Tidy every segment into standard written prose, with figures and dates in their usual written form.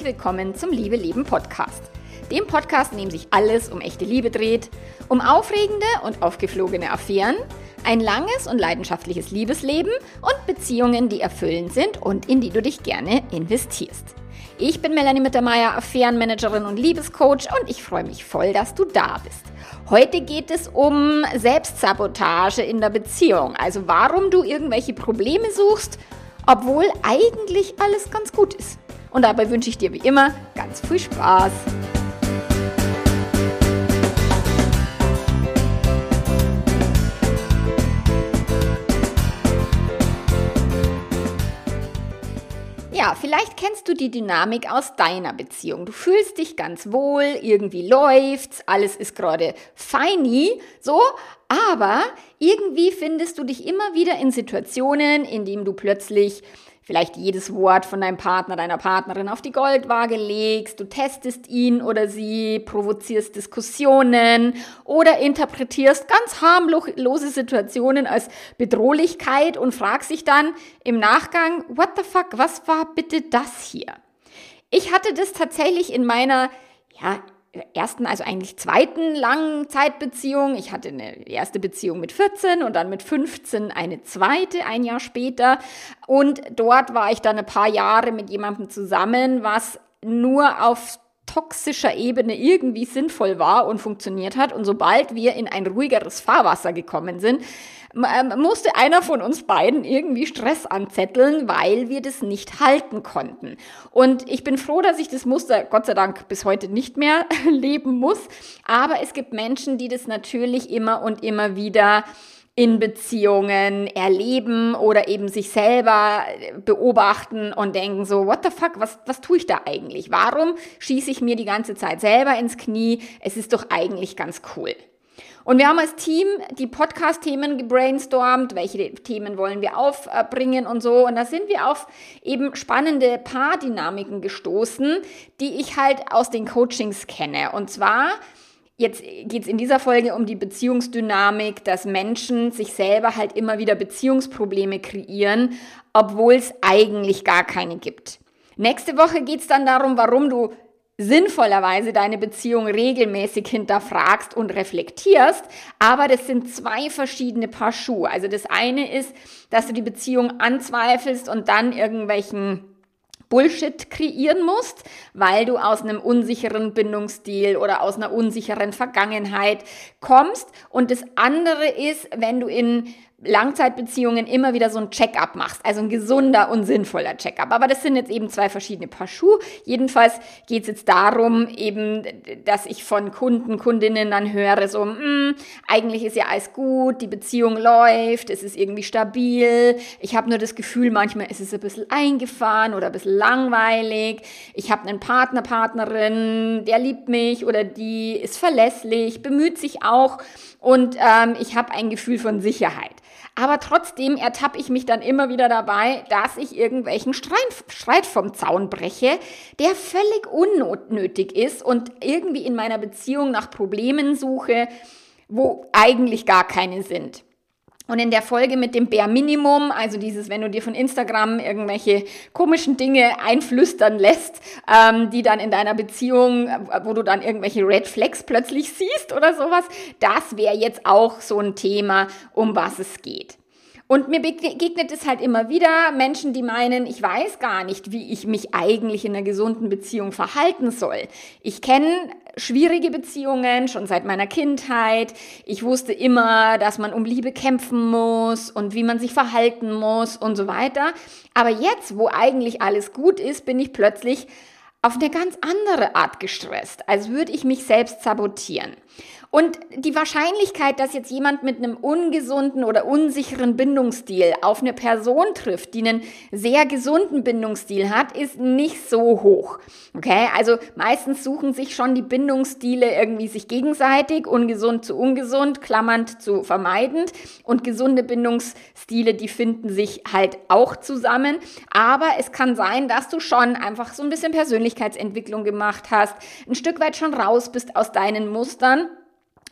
willkommen zum Liebe Leben Podcast. Dem Podcast, in dem sich alles um echte Liebe dreht, um aufregende und aufgeflogene Affären, ein langes und leidenschaftliches Liebesleben und Beziehungen, die erfüllend sind und in die du dich gerne investierst. Ich bin Melanie Mittermeier, Affärenmanagerin und Liebescoach und ich freue mich voll, dass du da bist. Heute geht es um Selbstsabotage in der Beziehung, also warum du irgendwelche Probleme suchst, obwohl eigentlich alles ganz gut ist. Und dabei wünsche ich dir wie immer ganz viel Spaß. Ja, vielleicht kennst du die Dynamik aus deiner Beziehung. Du fühlst dich ganz wohl, irgendwie läuft's, alles ist gerade feini, so, aber irgendwie findest du dich immer wieder in Situationen, in denen du plötzlich vielleicht jedes Wort von deinem Partner, deiner Partnerin auf die Goldwaage legst, du testest ihn oder sie, provozierst Diskussionen oder interpretierst ganz harmlose Situationen als Bedrohlichkeit und fragst dich dann im Nachgang, what the fuck, was war bitte das hier? Ich hatte das tatsächlich in meiner, ersten, also eigentlich zweiten langen Zeitbeziehung. Ich hatte eine erste Beziehung mit 14 und dann mit 15 eine zweite, ein Jahr später. Und dort war ich dann ein paar Jahre mit jemandem zusammen, was nur auf toxischer Ebene irgendwie sinnvoll war und funktioniert hat. Und sobald wir in ein ruhigeres Fahrwasser gekommen sind, musste einer von uns beiden irgendwie Stress anzetteln, weil wir das nicht halten konnten. Und ich bin froh, dass ich das Muster Gott sei Dank bis heute nicht mehr leben muss. Aber es gibt Menschen, die das natürlich immer und immer wieder in Beziehungen erleben oder eben sich selber beobachten und denken so, what the fuck, was tue ich da eigentlich? Warum schieße ich mir die ganze Zeit selber ins Knie? Es ist doch eigentlich ganz cool. Und wir haben als Team die Podcast-Themen gebrainstormt, welche Themen wollen wir aufbringen und so. Und da sind wir auf eben spannende Paardynamiken gestoßen, die ich halt aus den Coachings kenne. Und zwar, jetzt geht es in dieser Folge um die Beziehungsdynamik, dass Menschen sich selber halt immer wieder Beziehungsprobleme kreieren, obwohl es eigentlich gar keine gibt. Nächste Woche geht es dann darum, warum du sinnvollerweise deine Beziehung regelmäßig hinterfragst und reflektierst, aber das sind zwei verschiedene Paar Schuhe. Also das eine ist, dass du die Beziehung anzweifelst und dann irgendwelchen Bullshit kreieren musst, weil du aus einem unsicheren Bindungsstil oder aus einer unsicheren Vergangenheit kommst. Und das andere ist, wenn du in Langzeitbeziehungen immer wieder so ein Check-up machst, also ein gesunder und sinnvoller Check-up. Aber das sind jetzt eben zwei verschiedene Paar Schuhe. Jedenfalls geht es jetzt darum, eben, dass ich von Kundinnen dann höre, so, eigentlich ist ja alles gut, die Beziehung läuft, es ist irgendwie stabil. Ich habe nur das Gefühl, manchmal ist es ein bisschen eingefahren oder ein bisschen langweilig. Ich habe einen Partnerin, der liebt mich oder die ist verlässlich, bemüht sich auch und ich habe ein Gefühl von Sicherheit. Aber trotzdem ertappe ich mich dann immer wieder dabei, dass ich irgendwelchen Streit vom Zaun breche, der völlig unnötig ist und irgendwie in meiner Beziehung nach Problemen suche, wo eigentlich gar keine sind. Und in der Folge mit dem Bare Minimum, also dieses, wenn du dir von Instagram irgendwelche komischen Dinge einflüstern lässt, die dann in deiner Beziehung, wo du dann irgendwelche Red Flags plötzlich siehst oder sowas, das wäre jetzt auch so ein Thema, um was es geht. Und mir begegnet es halt immer wieder Menschen, die meinen, ich weiß gar nicht, wie ich mich eigentlich in einer gesunden Beziehung verhalten soll. Ich kenne schwierige Beziehungen schon seit meiner Kindheit. Ich wusste immer, dass man um Liebe kämpfen muss und wie man sich verhalten muss und so weiter. Aber jetzt, wo eigentlich alles gut ist, bin ich plötzlich auf eine ganz andere Art gestresst, als würde ich mich selbst sabotieren. Und die Wahrscheinlichkeit, dass jetzt jemand mit einem ungesunden oder unsicheren Bindungsstil auf eine Person trifft, die einen sehr gesunden Bindungsstil hat, ist nicht so hoch. Okay, also meistens suchen sich schon die Bindungsstile irgendwie sich gegenseitig, ungesund zu ungesund, klammernd zu vermeidend. Und gesunde Bindungsstile, die finden sich halt auch zusammen. Aber es kann sein, dass du schon einfach so ein bisschen Persönlichkeitsentwicklung gemacht hast, ein Stück weit schon raus bist aus deinen Mustern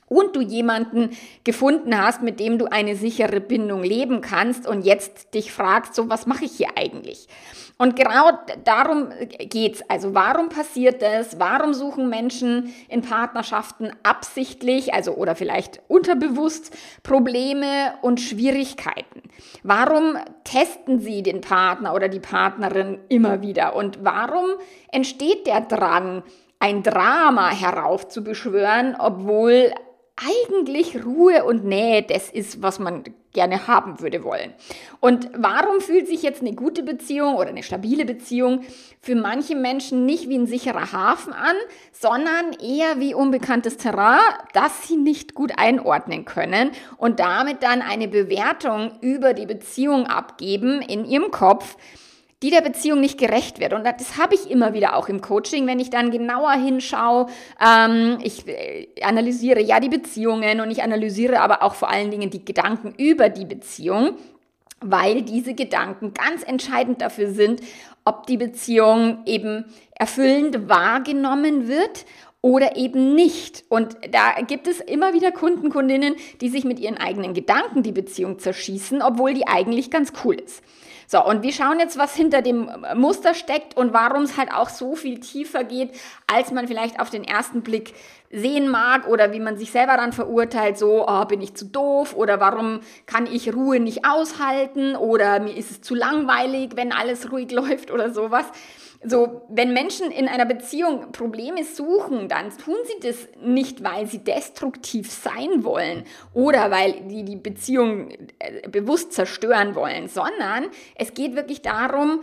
und du jemanden gefunden hast, mit dem du eine sichere Bindung leben kannst und jetzt dich fragst, so, was mache ich hier eigentlich? Und genau darum geht's. Also warum passiert das? Warum suchen Menschen in Partnerschaften absichtlich, also oder vielleicht unterbewusst Probleme und Schwierigkeiten? Warum testen sie den Partner oder die Partnerin immer wieder? Und warum entsteht der Drang, ein Drama heraufzubeschwören, obwohl eigentlich Ruhe und Nähe das ist, was man gerne haben würde wollen. Und warum fühlt sich jetzt eine gute Beziehung oder eine stabile Beziehung für manche Menschen nicht wie ein sicherer Hafen an, sondern eher wie unbekanntes Terrain, das sie nicht gut einordnen können und damit dann eine Bewertung über die Beziehung abgeben in ihrem Kopf, die der Beziehung nicht gerecht wird. Und das habe ich immer wieder auch im Coaching, wenn ich dann genauer hinschaue. Ich analysiere ja die Beziehungen und ich analysiere aber auch vor allen Dingen die Gedanken über die Beziehung, weil diese Gedanken ganz entscheidend dafür sind, ob die Beziehung eben erfüllend wahrgenommen wird oder eben nicht. Und da gibt es immer wieder Kunden, Kundinnen, die sich mit ihren eigenen Gedanken die Beziehung zerschießen, obwohl die eigentlich ganz cool ist. So, und wir schauen jetzt, was hinter dem Muster steckt und warum es halt auch so viel tiefer geht, als man vielleicht auf den ersten Blick sehen mag oder wie man sich selber dann verurteilt, so, oh, bin ich zu doof oder warum kann ich Ruhe nicht aushalten oder mir ist es zu langweilig, wenn alles ruhig läuft oder sowas. So, wenn Menschen in einer Beziehung Probleme suchen, dann tun sie das nicht, weil sie destruktiv sein wollen oder weil die Beziehung bewusst zerstören wollen, sondern es geht wirklich darum,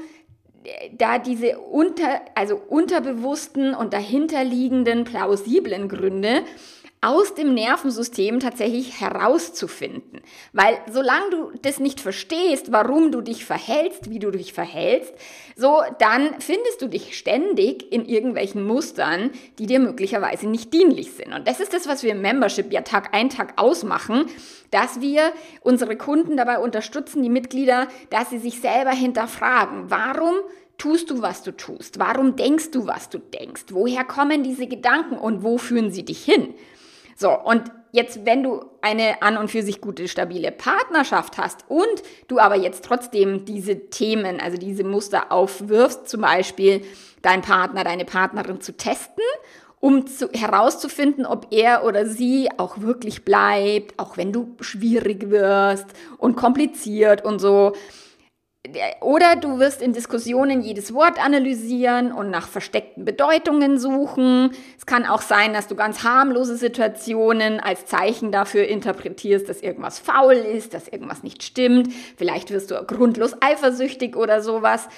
da diese unterbewussten und dahinterliegenden plausiblen Gründe aus dem Nervensystem tatsächlich herauszufinden. Weil solange du das nicht verstehst, warum du dich verhältst, wie du dich verhältst, so dann findest du dich ständig in irgendwelchen Mustern, die dir möglicherweise nicht dienlich sind. Und das ist das, was wir im Membership ja Tag ein, Tag ausmachen, dass wir unsere Kunden dabei unterstützen, die Mitglieder, dass sie sich selber hinterfragen, warum tust du, was du tust? Warum denkst du, was du denkst? Woher kommen diese Gedanken und wo führen sie dich hin? So, und jetzt, wenn du eine an und für sich gute, stabile Partnerschaft hast und du aber jetzt trotzdem diese Themen, also diese Muster aufwirfst, zum Beispiel deinen Partner, deine Partnerin zu testen, um herauszufinden, ob er oder sie auch wirklich bleibt, auch wenn du schwierig wirst und kompliziert und so. Oder du wirst in Diskussionen jedes Wort analysieren und nach versteckten Bedeutungen suchen. Es kann auch sein, dass du ganz harmlose Situationen als Zeichen dafür interpretierst, dass irgendwas faul ist, dass irgendwas nicht stimmt. Vielleicht wirst du grundlos eifersüchtig oder sowas.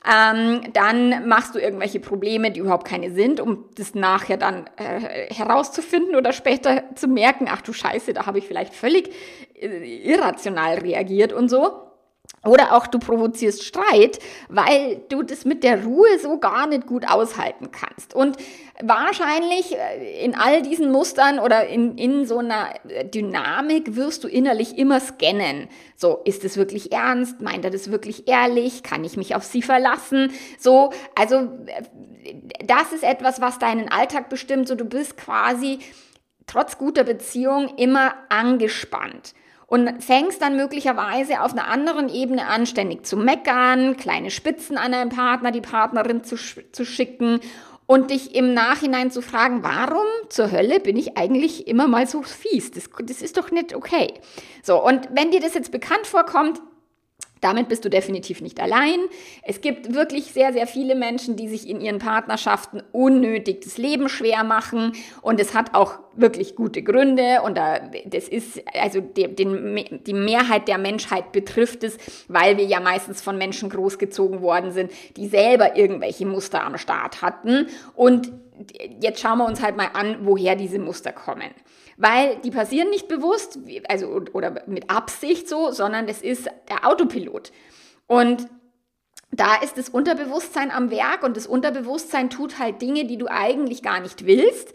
Dann machst du irgendwelche Probleme, die überhaupt keine sind, um das nachher dann herauszufinden oder später zu merken, ach du Scheiße, da habe ich vielleicht völlig irrational reagiert und so. Oder auch du provozierst Streit, weil du das mit der Ruhe so gar nicht gut aushalten kannst. Und wahrscheinlich in all diesen Mustern oder in so einer Dynamik wirst du innerlich immer scannen. So, ist es wirklich ernst? Meint er das wirklich ehrlich? Kann ich mich auf sie verlassen? So, also das ist etwas, was deinen Alltag bestimmt. So, du bist quasi trotz guter Beziehung immer angespannt. Und fängst dann möglicherweise auf einer anderen Ebene an, ständig zu meckern, kleine Spitzen an deinen Partner, die Partnerin zu schicken und dich im Nachhinein zu fragen, warum zur Hölle bin ich eigentlich immer mal so fies? Das ist doch nicht okay. So, und wenn dir das jetzt bekannt vorkommt, damit bist du definitiv nicht allein. Es gibt wirklich sehr, sehr viele Menschen, die sich in ihren Partnerschaften unnötig das Leben schwer machen. Und es hat auch wirklich gute Gründe. Und das ist, also die Mehrheit der Menschheit betrifft es, weil wir ja meistens von Menschen großgezogen worden sind, die selber irgendwelche Muster am Start hatten. Und jetzt schauen wir uns halt mal an, woher diese Muster kommen. Weil die passieren nicht bewusst, also oder mit Absicht so, sondern es ist der Autopilot. Und da ist das Unterbewusstsein am Werk und das Unterbewusstsein tut halt Dinge, die du eigentlich gar nicht willst,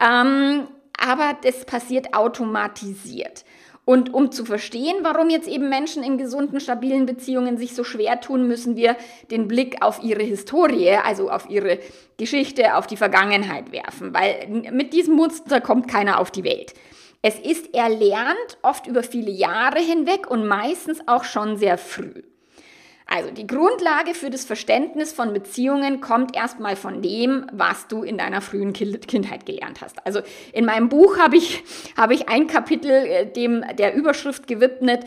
aber das passiert automatisiert. Und um zu verstehen, warum jetzt eben Menschen in gesunden, stabilen Beziehungen sich so schwer tun, müssen wir den Blick auf ihre Historie, also auf ihre Geschichte, auf die Vergangenheit werfen. Weil mit diesem Muster kommt keiner auf die Welt. Es ist erlernt, oft über viele Jahre hinweg und meistens auch schon sehr früh. Also die Grundlage für das Verständnis von Beziehungen kommt erstmal von dem, was du in deiner frühen Kindheit gelernt hast. Also in meinem Buch habe ich ein Kapitel der Überschrift gewidmet.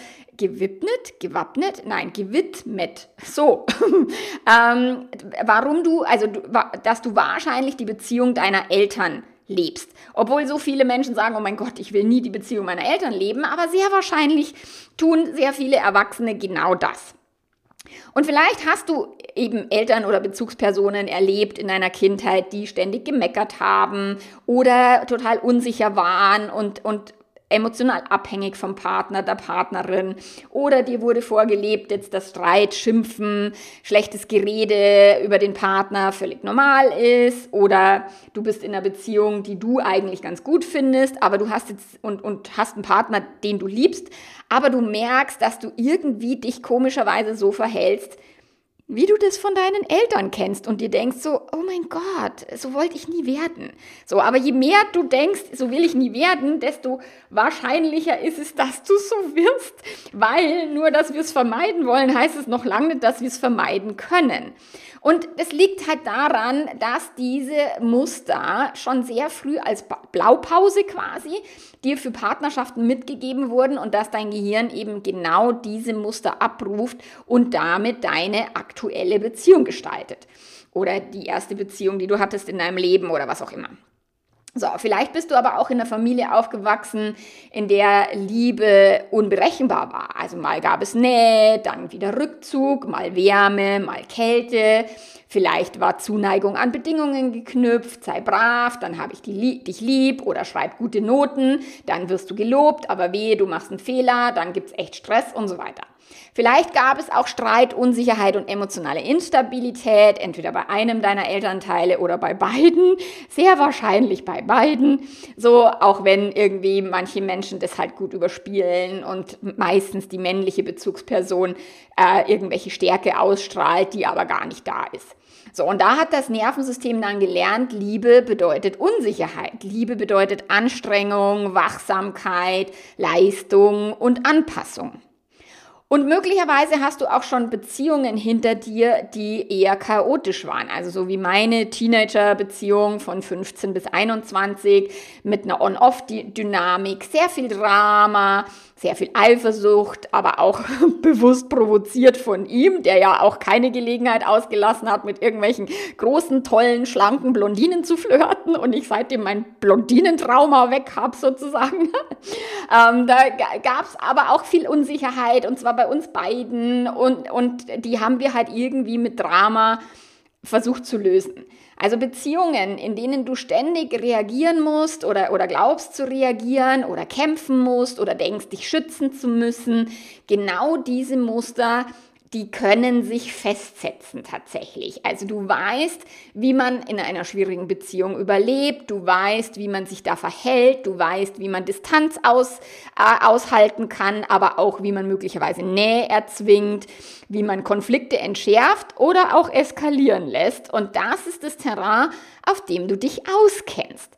So, dass du wahrscheinlich die Beziehung deiner Eltern lebst. Obwohl so viele Menschen sagen, oh mein Gott, ich will nie die Beziehung meiner Eltern leben, aber sehr wahrscheinlich tun sehr viele Erwachsene genau das. Und vielleicht hast du eben Eltern oder Bezugspersonen erlebt in deiner Kindheit, die ständig gemeckert haben oder total unsicher waren und emotional abhängig vom Partner, der Partnerin, oder dir wurde vorgelebt, jetzt das Streit, Schimpfen, schlechtes Gerede über den Partner völlig normal ist, oder du bist in einer Beziehung, die du eigentlich ganz gut findest, aber du hast jetzt und hast einen Partner, den du liebst, aber du merkst, dass du irgendwie dich komischerweise so verhältst, wie du das von deinen Eltern kennst und dir denkst so, oh mein Gott, so wollte ich nie werden. So, aber je mehr du denkst, so will ich nie werden, desto wahrscheinlicher ist es, dass du so wirst, weil nur, dass wir es vermeiden wollen, heißt es noch lange nicht, dass wir es vermeiden können. Und es liegt halt daran, dass diese Muster schon sehr früh als Blaupause quasi dir für Partnerschaften mitgegeben wurden und dass dein Gehirn eben genau diese Muster abruft und damit deine aktuelle Beziehung gestaltet. Oder die erste Beziehung, die du hattest in deinem Leben oder was auch immer. So, vielleicht bist du aber auch in einer Familie aufgewachsen, in der Liebe unberechenbar war. Also mal gab es Nähe, dann wieder Rückzug, mal Wärme, mal Kälte. Vielleicht war Zuneigung an Bedingungen geknüpft, sei brav, dann habe ich dich lieb, oder schreib gute Noten, dann wirst du gelobt, aber wehe, du machst einen Fehler, dann gibt's echt Stress und so weiter. Vielleicht gab es auch Streit, Unsicherheit und emotionale Instabilität, entweder bei einem deiner Elternteile oder bei beiden, sehr wahrscheinlich bei beiden, so auch wenn irgendwie manche Menschen das halt gut überspielen und meistens die männliche Bezugsperson irgendwelche Stärke ausstrahlt, die aber gar nicht da ist. So, und da hat das Nervensystem dann gelernt, Liebe bedeutet Unsicherheit, Liebe bedeutet Anstrengung, Wachsamkeit, Leistung und Anpassung. Und möglicherweise hast du auch schon Beziehungen hinter dir, die eher chaotisch waren. Also so wie meine Teenager-Beziehung von 15 bis 21 mit einer On-Off-Dynamik, sehr viel Drama, sehr viel Eifersucht, aber auch bewusst provoziert von ihm, der ja auch keine Gelegenheit ausgelassen hat, mit irgendwelchen großen, tollen, schlanken Blondinen zu flirten und ich seitdem mein Blondinentrauma weg habe sozusagen. Da gab es aber auch viel Unsicherheit und zwar bei uns beiden und die haben wir halt irgendwie mit Drama versucht zu lösen. Also Beziehungen, in denen du ständig reagieren musst oder glaubst zu reagieren oder kämpfen musst oder denkst, dich schützen zu müssen, genau diese Muster, die können sich festsetzen tatsächlich. Also du weißt, wie man in einer schwierigen Beziehung überlebt, du weißt, wie man sich da verhält, du weißt, wie man Distanz aushalten kann, aber auch, wie man möglicherweise Nähe erzwingt, wie man Konflikte entschärft oder auch eskalieren lässt. Und das ist das Terrain, auf dem du dich auskennst.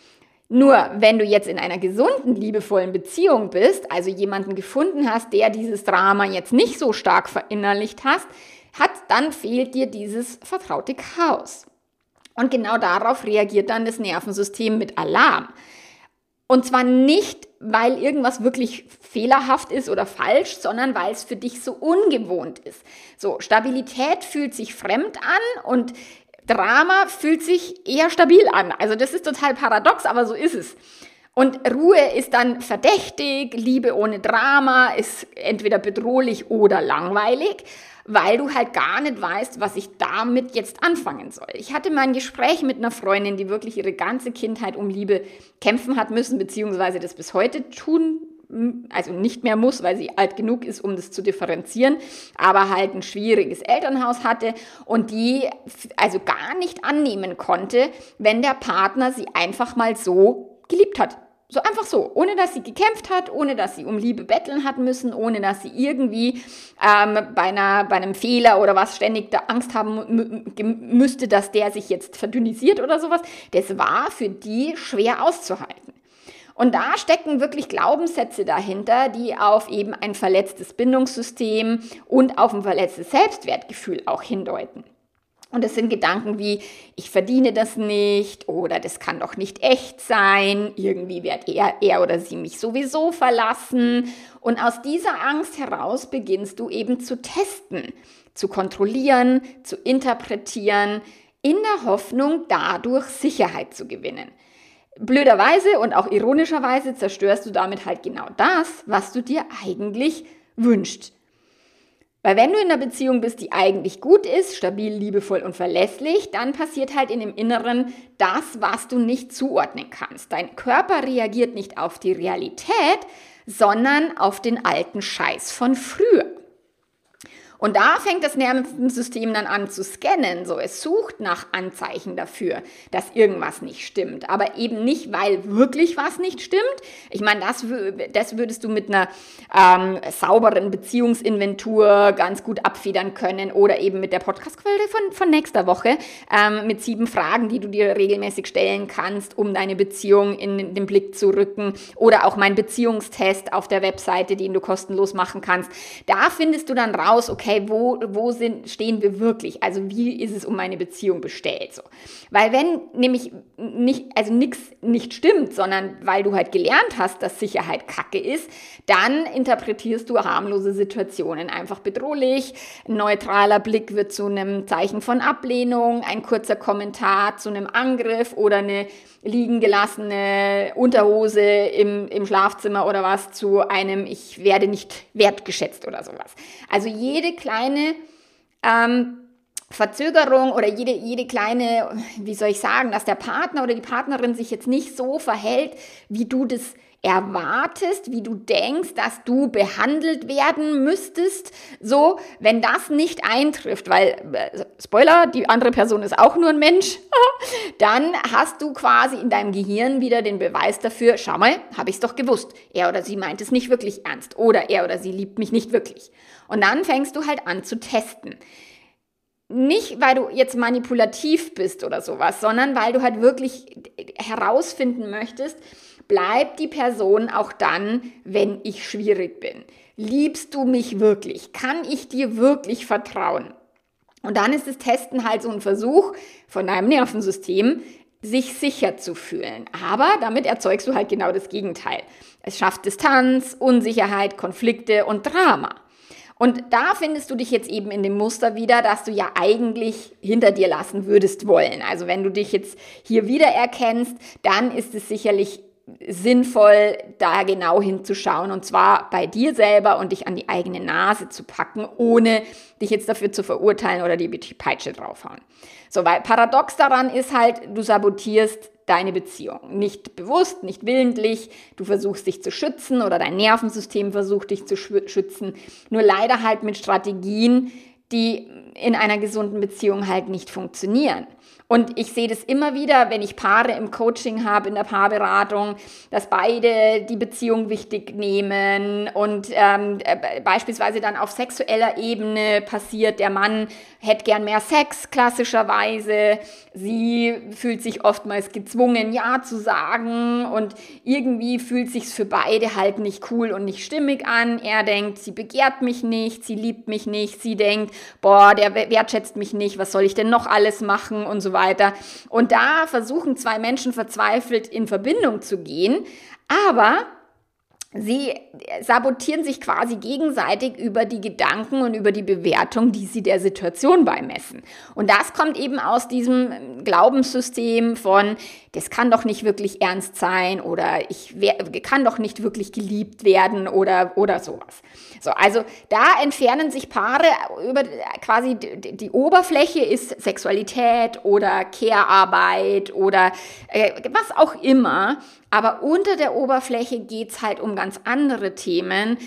Nur wenn du jetzt in einer gesunden, liebevollen Beziehung bist, also jemanden gefunden hast, der dieses Drama jetzt nicht so stark verinnerlicht hat, dann fehlt dir dieses vertraute Chaos. Und genau darauf reagiert dann das Nervensystem mit Alarm. Und zwar nicht, weil irgendwas wirklich fehlerhaft ist oder falsch, sondern weil es für dich so ungewohnt ist. So, Stabilität fühlt sich fremd an und Drama fühlt sich eher stabil an. Also das ist total paradox, aber so ist es. Und Ruhe ist dann verdächtig, Liebe ohne Drama ist entweder bedrohlich oder langweilig, weil du halt gar nicht weißt, was ich damit jetzt anfangen soll. Ich hatte mal ein Gespräch mit einer Freundin, die wirklich ihre ganze Kindheit um Liebe kämpfen hat müssen, beziehungsweise das bis heute tun, also nicht mehr muss, weil sie alt genug ist, um das zu differenzieren, aber halt ein schwieriges Elternhaus hatte und die also gar nicht annehmen konnte, wenn der Partner sie einfach mal so geliebt hat. So einfach so, ohne dass sie gekämpft hat, ohne dass sie um Liebe betteln hat müssen, ohne dass sie irgendwie bei einem Fehler oder was ständig da Angst haben müsste, dass der sich jetzt verdünnisiert oder sowas. Das war für die schwer auszuhalten. Und da stecken wirklich Glaubenssätze dahinter, die auf eben ein verletztes Bindungssystem und auf ein verletztes Selbstwertgefühl auch hindeuten. Und das sind Gedanken wie, ich verdiene das nicht oder das kann doch nicht echt sein, irgendwie wird er oder sie mich sowieso verlassen. Und aus dieser Angst heraus beginnst du eben zu testen, zu kontrollieren, zu interpretieren, in der Hoffnung, dadurch Sicherheit zu gewinnen. Blöderweise und auch ironischerweise zerstörst du damit halt genau das, was du dir eigentlich wünschst. Weil wenn du in einer Beziehung bist, die eigentlich gut ist, stabil, liebevoll und verlässlich, dann passiert halt in dem Inneren das, was du nicht zuordnen kannst. Dein Körper reagiert nicht auf die Realität, sondern auf den alten Scheiß von früher. Und da fängt das Nervensystem dann an zu scannen. So, es sucht nach Anzeichen dafür, dass irgendwas nicht stimmt. Aber eben nicht, weil wirklich was nicht stimmt. Ich meine, das würdest du mit einer sauberen Beziehungsinventur ganz gut abfedern können. Oder eben mit der Podcast-Folge von nächster Woche mit 7 Fragen, die du dir regelmäßig stellen kannst, um deine Beziehung in den Blick zu rücken. Oder auch mein Beziehungstest auf der Webseite, den du kostenlos machen kannst. Da findest du dann raus, okay, wo stehen wir wirklich? Also wie ist es um meine Beziehung bestellt? So. Weil wenn nämlich nichts nicht stimmt, sondern weil du halt gelernt hast, dass Sicherheit Kacke ist, dann interpretierst du harmlose Situationen einfach bedrohlich. Ein neutraler Blick wird zu einem Zeichen von Ablehnung, ein kurzer Kommentar zu einem Angriff oder eine liegen gelassene Unterhose im Schlafzimmer oder was zu einem, ich werde nicht wertgeschätzt oder sowas. Also jede kleine Verzögerung oder jede kleine, wie soll ich sagen, dass der Partner oder die Partnerin sich jetzt nicht so verhält, wie du das erwartest, wie du denkst, dass du behandelt werden müsstest, so, wenn das nicht eintrifft, weil, Spoiler, die andere Person ist auch nur ein Mensch, dann hast du quasi in deinem Gehirn wieder den Beweis dafür, schau mal, habe ich es doch gewusst, er oder sie meint es nicht wirklich ernst oder er oder sie liebt mich nicht wirklich. Und dann fängst du halt an zu testen. Nicht, weil du jetzt manipulativ bist oder sowas, sondern weil du halt wirklich herausfinden möchtest, bleibt die Person auch dann, wenn ich schwierig bin? Liebst du mich wirklich? Kann ich dir wirklich vertrauen? Und dann ist das Testen halt so ein Versuch von deinem Nervensystem, sich sicher zu fühlen. Aber damit erzeugst du halt genau das Gegenteil. Es schafft Distanz, Unsicherheit, Konflikte und Drama. Und da findest du dich jetzt eben in dem Muster wieder, dass du ja eigentlich hinter dir lassen würdest wollen. Also wenn du dich jetzt hier wiedererkennst, dann ist es sicherlich sinnvoll, da genau hinzuschauen und zwar bei dir selber und dich an die eigene Nase zu packen, ohne dich jetzt dafür zu verurteilen oder die Peitsche draufhauen. So, weil paradox daran ist halt, du sabotierst deine Beziehung. Nicht bewusst, nicht willentlich, du versuchst dich zu schützen oder dein Nervensystem versucht dich zu schützen, nur leider halt mit Strategien, die in einer gesunden Beziehung halt nicht funktionieren. Und ich sehe das immer wieder, wenn ich Paare im Coaching habe, in der Paarberatung, dass beide die Beziehung wichtig nehmen und beispielsweise dann auf sexueller Ebene passiert, der Mann hätte gern mehr Sex, klassischerweise, sie fühlt sich oftmals gezwungen, Ja zu sagen und irgendwie fühlt sich's für beide halt nicht cool und nicht stimmig an. Er denkt, sie begehrt mich nicht, sie liebt mich nicht, sie denkt, boah, der wertschätzt mich nicht, was soll ich denn noch alles machen und so weiter. Und da versuchen 2 Menschen verzweifelt in Verbindung zu gehen, aber sie sabotieren sich quasi gegenseitig über die Gedanken und über die Bewertung, die sie der Situation beimessen. Und das kommt eben aus diesem Glaubenssystem von, das kann doch nicht wirklich ernst sein oder ich kann doch nicht wirklich geliebt werden oder sowas. So, also da entfernen sich Paare über quasi die Oberfläche ist Sexualität oder Care-Arbeit oder was auch immer. Aber unter der Oberfläche geht's halt um ganz andere Themen.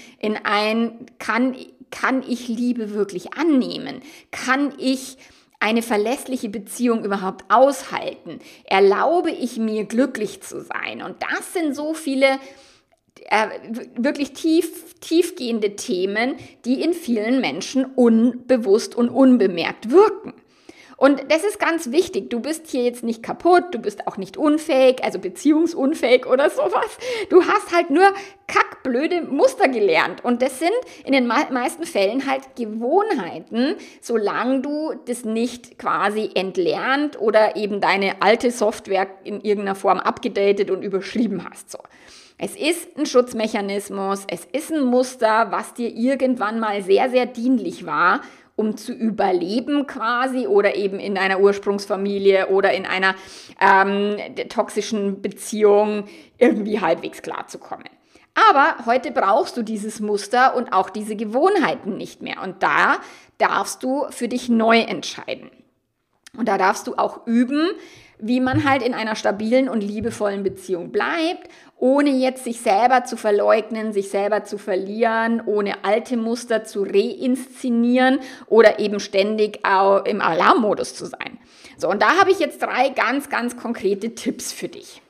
Kann ich Liebe wirklich annehmen? Kann ich eine verlässliche Beziehung überhaupt aushalten? Erlaube ich mir, glücklich zu sein? Und das sind so viele wirklich tiefgehende Themen, die in vielen Menschen unbewusst und unbemerkt wirken. Und das ist ganz wichtig. Du bist hier jetzt nicht kaputt, du bist auch nicht unfähig, also beziehungsunfähig oder sowas. Du hast halt nur kackblöde Muster gelernt. Und das sind in den meisten Fällen halt Gewohnheiten, solange du das nicht quasi entlernt oder eben deine alte Software in irgendeiner Form abgedatet und überschrieben hast. So. Es ist ein Schutzmechanismus, es ist ein Muster, was dir irgendwann mal sehr, sehr dienlich war, um zu überleben quasi oder eben in einer Ursprungsfamilie oder in einer toxischen Beziehung irgendwie halbwegs klarzukommen. Aber heute brauchst du dieses Muster und auch diese Gewohnheiten nicht mehr. Und da darfst du für dich neu entscheiden. Und da darfst du auch üben, wie man halt in einer stabilen und liebevollen Beziehung bleibt, ohne jetzt sich selber zu verleugnen, sich selber zu verlieren, ohne alte Muster zu reinszenieren oder eben ständig auch im Alarmmodus zu sein. So, und da habe ich jetzt 3 ganz, ganz konkrete Tipps für dich.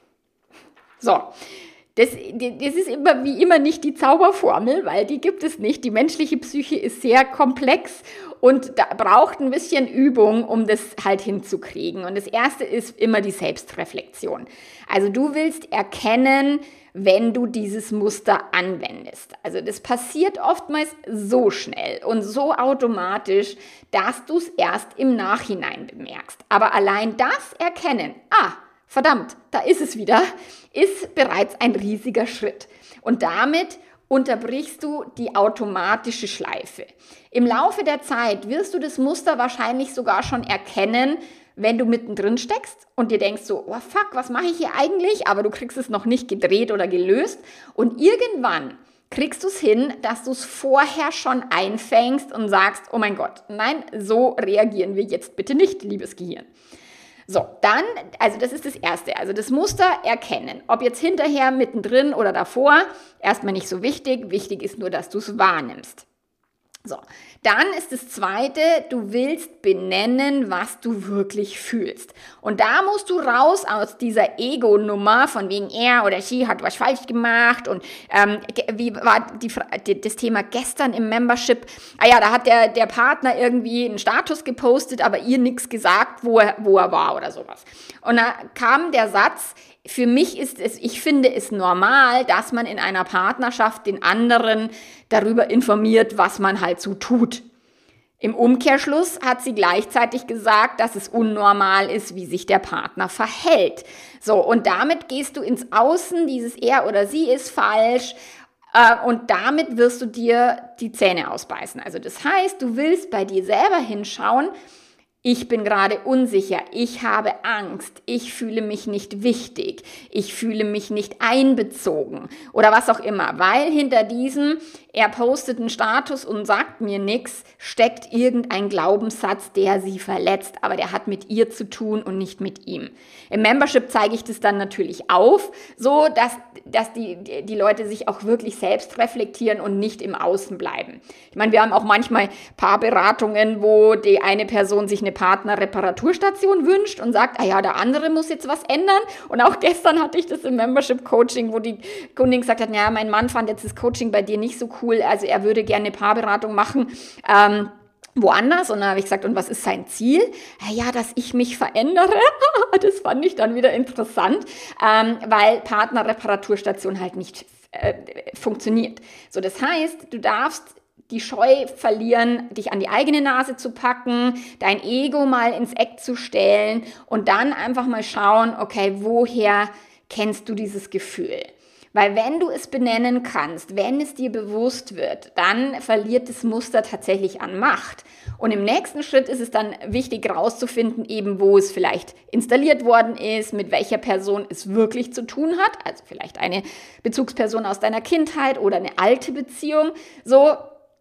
So. Das ist immer wie immer nicht die Zauberformel, weil die gibt es nicht. Die menschliche Psyche ist sehr komplex und da braucht ein bisschen Übung, um das halt hinzukriegen. Und das Erste ist immer die Selbstreflexion. Also du willst erkennen, wenn du dieses Muster anwendest. Also das passiert oftmals so schnell und so automatisch, dass du es erst im Nachhinein bemerkst. Aber allein das Erkennen, verdammt, da ist es wieder, ist bereits ein riesiger Schritt. Und damit unterbrichst du die automatische Schleife. Im Laufe der Zeit wirst du das Muster wahrscheinlich sogar schon erkennen, wenn du mittendrin steckst und dir denkst so, oh fuck, was mache ich hier eigentlich? Aber du kriegst es noch nicht gedreht oder gelöst. Und irgendwann kriegst du es hin, dass du es vorher schon einfängst und sagst, oh mein Gott, nein, so reagieren wir jetzt bitte nicht, liebes Gehirn. So, dann, also das ist das Erste, also das Muster erkennen. Ob jetzt hinterher, mittendrin oder davor, erstmal nicht so wichtig. Wichtig ist nur, dass du es wahrnimmst. So, dann ist das Zweite, du willst benennen, was du wirklich fühlst. Und da musst du raus aus dieser Ego-Nummer, von wegen er oder sie hat was falsch gemacht und wie war das Thema gestern im Membership? Da hat der Partner irgendwie einen Status gepostet, aber ihr nichts gesagt, wo er war oder sowas. Und da kam der Satz, für mich ich finde es normal, dass man in einer Partnerschaft den anderen darüber informiert, was man halt so tut. Im Umkehrschluss hat sie gleichzeitig gesagt, dass es unnormal ist, wie sich der Partner verhält. So, und damit gehst du ins Außen, dieses er oder sie ist falsch, und damit wirst du dir die Zähne ausbeißen. Also das heißt, du willst bei dir selber hinschauen, ich bin gerade unsicher, ich habe Angst, ich fühle mich nicht wichtig, ich fühle mich nicht einbezogen oder was auch immer, weil hinter diesem, er postet einen Status und sagt mir nichts, steckt irgendein Glaubenssatz, der sie verletzt, aber der hat mit ihr zu tun und nicht mit ihm. Im Membership zeige ich das dann natürlich auf, so dass die Leute sich auch wirklich selbst reflektieren und nicht im Außen bleiben. Ich meine, wir haben auch manchmal Paarberatungen, wo die eine Person sich eine Partner-Reparaturstation wünscht und sagt, der andere muss jetzt was ändern. Und auch gestern hatte ich das im Membership-Coaching, wo die Kundin gesagt hat, mein Mann fand jetzt das Coaching bei dir nicht so cool, also er würde gerne eine Paarberatung machen, woanders. Und dann habe ich gesagt, und was ist sein Ziel? Dass ich mich verändere. Das fand ich dann wieder interessant, weil Partnerreparaturstation halt nicht funktioniert. So, das heißt, du darfst die Scheu verlieren, dich an die eigene Nase zu packen, dein Ego mal ins Eck zu stellen und dann einfach mal schauen, okay, woher kennst du dieses Gefühl? Weil wenn du es benennen kannst, wenn es dir bewusst wird, dann verliert das Muster tatsächlich an Macht. Und im nächsten Schritt ist es dann wichtig herauszufinden, eben wo es vielleicht installiert worden ist, mit welcher Person es wirklich zu tun hat. Also vielleicht eine Bezugsperson aus deiner Kindheit oder eine alte Beziehung. So,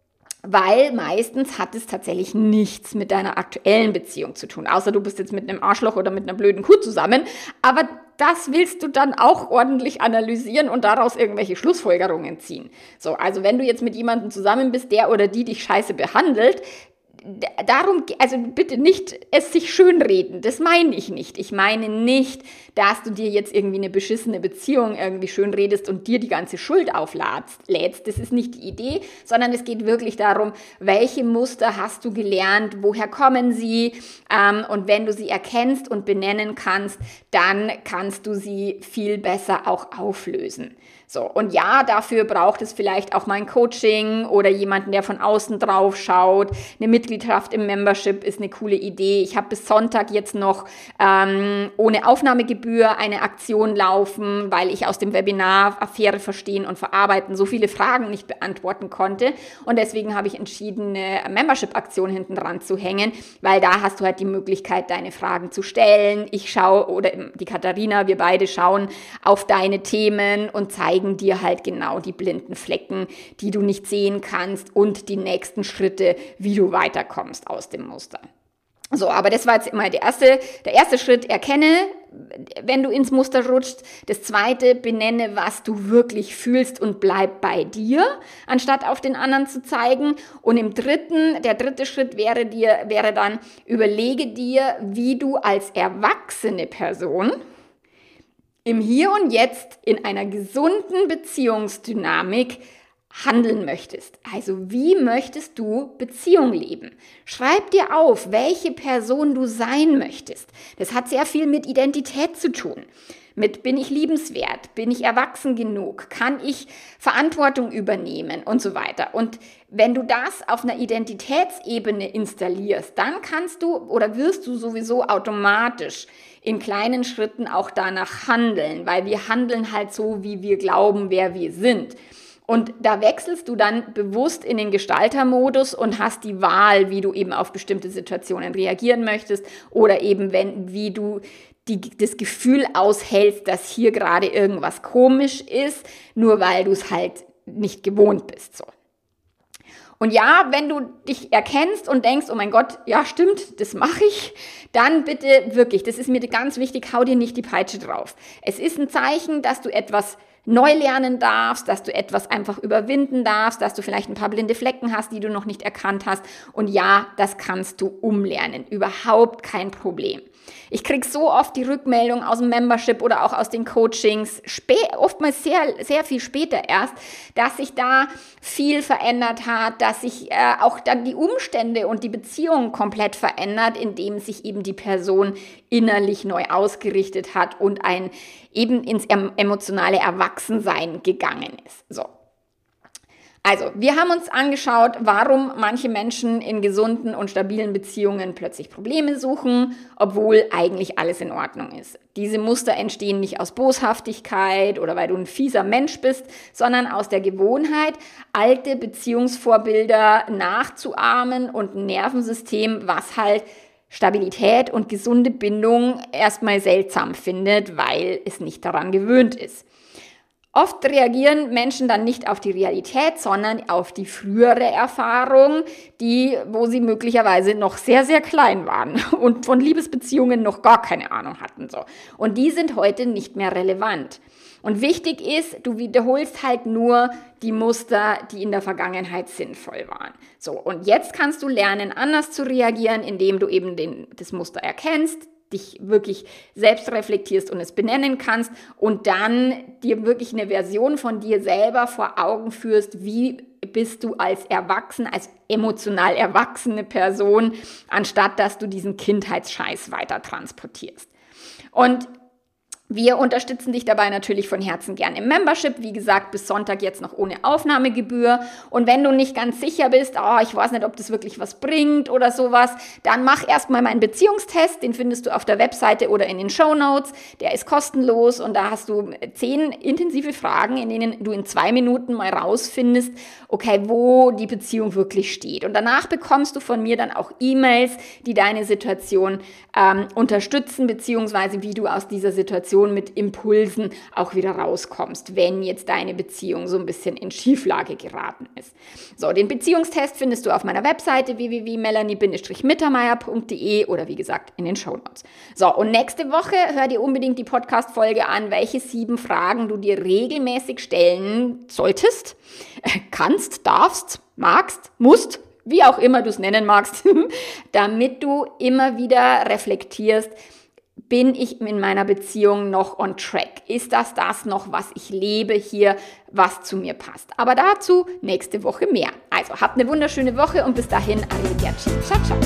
weil meistens hat es tatsächlich nichts mit deiner aktuellen Beziehung zu tun, außer du bist jetzt mit einem Arschloch oder mit einer blöden Kuh zusammen, aber das willst du dann auch ordentlich analysieren und daraus irgendwelche Schlussfolgerungen ziehen. So, also wenn du jetzt mit jemandem zusammen bist, der oder die dich scheiße behandelt, darum, also bitte nicht es sich schönreden, das meine ich nicht. Ich meine nicht, dass du dir jetzt irgendwie eine beschissene Beziehung irgendwie schönredest und dir die ganze Schuld auflädst. Das ist nicht die Idee, sondern es geht wirklich darum, welche Muster hast du gelernt, woher kommen sie, und wenn du sie erkennst und benennen kannst, dann kannst du sie viel besser auch auflösen. So, und ja, dafür braucht es vielleicht auch mal ein Coaching oder jemanden, der von außen drauf schaut. Eine Mitgliedschaft im Membership ist eine coole Idee. Ich habe bis Sonntag jetzt noch ohne Aufnahmegebühr eine Aktion laufen, weil ich aus dem Webinar Affäre verstehen und verarbeiten so viele Fragen nicht beantworten konnte. Und deswegen habe ich entschieden, eine Membership-Aktion hinten dran zu hängen, weil da hast du halt die Möglichkeit, deine Fragen zu stellen. Ich schaue, oder die Katharina, wir beide schauen auf deine Themen und zeigen dir halt genau die blinden Flecken, die du nicht sehen kannst und die nächsten Schritte, wie du weiterkommst aus dem Muster. So, aber das war jetzt immer der erste Schritt, erkenne, wenn du ins Muster rutschst. Das zweite, benenne, was du wirklich fühlst und bleib bei dir, anstatt auf den anderen zu zeigen. Und der dritte Schritt wäre dann, überlege dir, wie du als erwachsene Person im Hier und Jetzt in einer gesunden Beziehungsdynamik handeln möchtest. Also wie möchtest du Beziehung leben? Schreib dir auf, welche Person du sein möchtest. Das hat sehr viel mit Identität zu tun. Bin ich liebenswert? Bin ich erwachsen genug? Kann ich Verantwortung übernehmen? Und so weiter. Und wenn du das auf einer Identitätsebene installierst, dann kannst du oder wirst du sowieso automatisch in kleinen Schritten auch danach handeln, weil wir handeln halt so, wie wir glauben, wer wir sind. Und da wechselst du dann bewusst in den Gestaltermodus und hast die Wahl, wie du eben auf bestimmte Situationen reagieren möchtest oder eben wie du das Gefühl aushältst, dass hier gerade irgendwas komisch ist, nur weil du es halt nicht gewohnt bist. So. Und ja, wenn du dich erkennst und denkst, oh mein Gott, ja stimmt, das mache ich, dann bitte wirklich, das ist mir ganz wichtig, hau dir nicht die Peitsche drauf. Es ist ein Zeichen, dass du etwas neu lernen darfst, dass du etwas einfach überwinden darfst, dass du vielleicht ein paar blinde Flecken hast, die du noch nicht erkannt hast. Und ja, das kannst du umlernen. Überhaupt kein Problem. Ich kriege so oft die Rückmeldung aus dem Membership oder auch aus den Coachings, oftmals sehr, sehr viel später erst, dass sich da viel verändert hat, dass sich auch dann die Umstände und die Beziehung komplett verändert, indem sich eben die Person innerlich neu ausgerichtet hat und eben ins emotionale Erwachsensein gegangen ist. So. Also, wir haben uns angeschaut, warum manche Menschen in gesunden und stabilen Beziehungen plötzlich Probleme suchen, obwohl eigentlich alles in Ordnung ist. Diese Muster entstehen nicht aus Boshaftigkeit oder weil du ein fieser Mensch bist, sondern aus der Gewohnheit, alte Beziehungsvorbilder nachzuahmen und ein Nervensystem, was halt Stabilität und gesunde Bindung erstmal seltsam findet, weil es nicht daran gewöhnt ist. Oft reagieren Menschen dann nicht auf die Realität, sondern auf die frühere Erfahrung, wo sie möglicherweise noch sehr, sehr klein waren und von Liebesbeziehungen noch gar keine Ahnung hatten. So. Und die sind heute nicht mehr relevant. Und wichtig ist, du wiederholst halt nur die Muster, die in der Vergangenheit sinnvoll waren. So, und jetzt kannst du lernen, anders zu reagieren, indem du eben das Muster erkennst, dich wirklich selbst reflektierst und es benennen kannst und dann dir wirklich eine Version von dir selber vor Augen führst, wie bist du als emotional erwachsene Person, anstatt dass du diesen Kindheitsscheiß weiter transportierst. Und wir unterstützen dich dabei natürlich von Herzen gern im Membership. Wie gesagt, bis Sonntag jetzt noch ohne Aufnahmegebühr. Und wenn du nicht ganz sicher bist, ich weiß nicht, ob das wirklich was bringt oder sowas, dann mach erstmal meinen Beziehungstest. Den findest du auf der Webseite oder in den Shownotes. Der ist kostenlos und da hast du 10 intensive Fragen, in denen du in 2 Minuten mal rausfindest, okay, wo die Beziehung wirklich steht. Und danach bekommst du von mir dann auch E-Mails, die deine Situation unterstützen, beziehungsweise wie du aus dieser Situation mit Impulsen auch wieder rauskommst, wenn jetzt deine Beziehung so ein bisschen in Schieflage geraten ist. So, den Beziehungstest findest du auf meiner Webseite www.melanie-mittermeier.de oder wie gesagt in den Shownotes. So, und nächste Woche hör dir unbedingt die Podcast-Folge an, welche 7 Fragen du dir regelmäßig stellen solltest, kannst, darfst, magst, musst, wie auch immer du es nennen magst, damit du immer wieder reflektierst, bin ich in meiner Beziehung noch on track? Ist das noch, was ich lebe hier, was zu mir passt? Aber dazu nächste Woche mehr. Also, habt eine wunderschöne Woche und bis dahin, arrivederci. Ciao, ciao.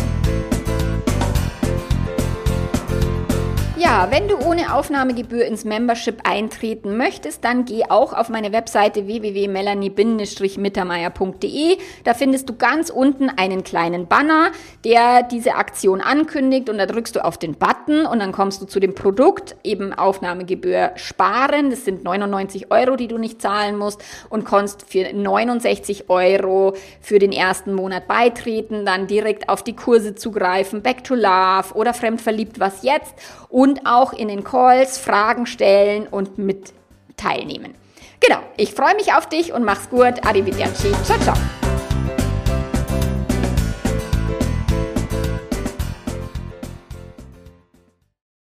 Ja, wenn du ohne Aufnahmegebühr ins Membership eintreten möchtest, dann geh auch auf meine Webseite www.melanie-mittermeier.de. Da findest du ganz unten einen kleinen Banner, der diese Aktion ankündigt, und da drückst du auf den Button und dann kommst du zu dem Produkt, eben Aufnahmegebühr sparen. Das sind 99 €, die du nicht zahlen musst, und kannst für 69 € für den ersten Monat beitreten, dann direkt auf die Kurse zugreifen, Back to Love oder Fremdverliebt, was jetzt, und auch in den Calls Fragen stellen und mit teilnehmen. Genau, ich freue mich auf dich und mach's gut. Arrivederci. Ciao, ciao.